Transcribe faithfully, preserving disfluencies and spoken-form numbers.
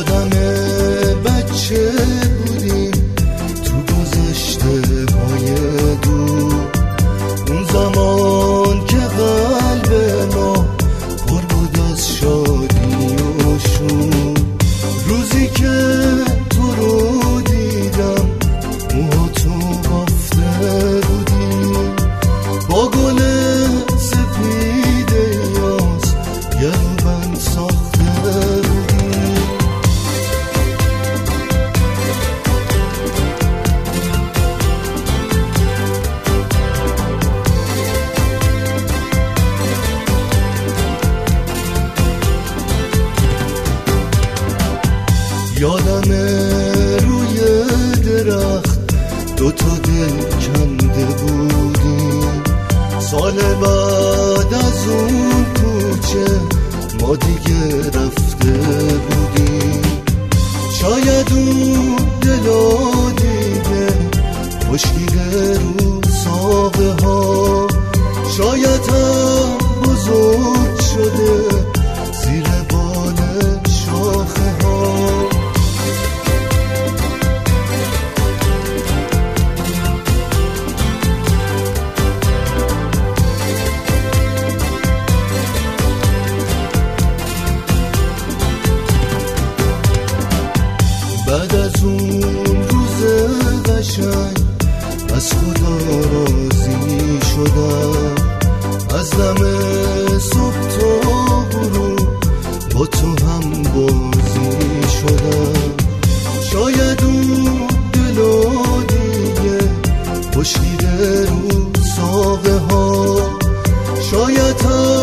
یادم بچه بودیم تو گذشته های دور، اون زمان که قلب ما پر بود از شادی و شور. روزی که تو رو دیدم موها تو بافته بودی، با گل سپید یاس یه روبند ساخته بودی. یادمه روی درخت دوتا دل کنده بودیم، سال بعد از اون کوچه ما دیگه رفته بودیم. شاید اون دلا دیگه خشکیده رو ساقه ها، شاید هم بزرگ شده زیر بال شاخه ها. بعد از اون روز قشنگ از خدا راضی شدم، از دم صبح تا غروب با تو هم بازی شدم. شاید اون دلا دیگه خشکیده رو ساقه ها، شاید هم